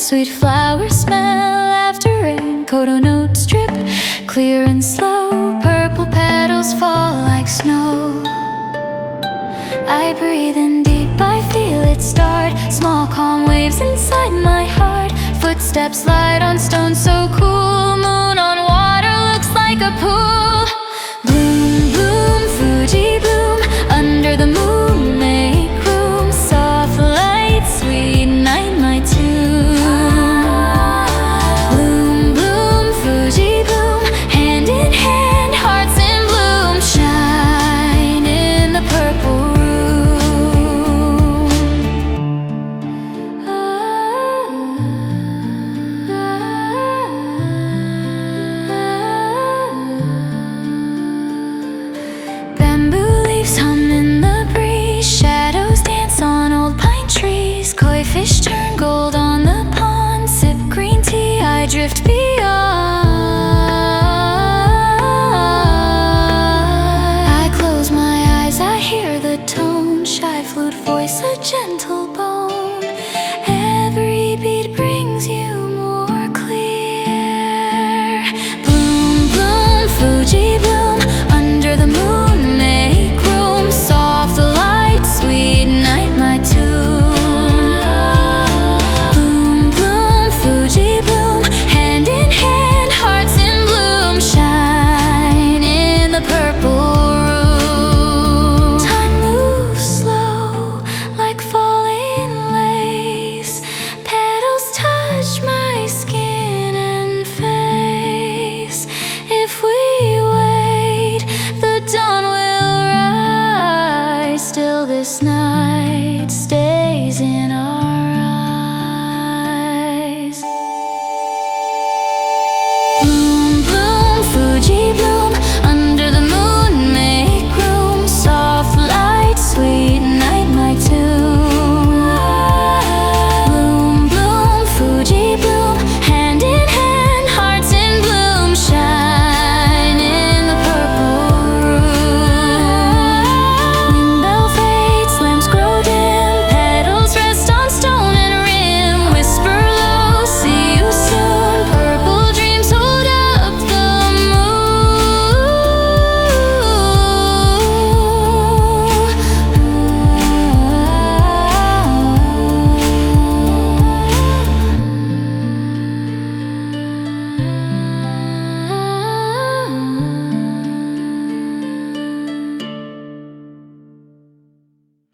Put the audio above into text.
Sweet flowers smell after rain. Coda notes drip, clear and slow. Purple petals fall like snow. I breathe in deep, I feel it start. Small calm waves inside my heart. Footsteps light on stone so cool. Moon on water looks like a pool.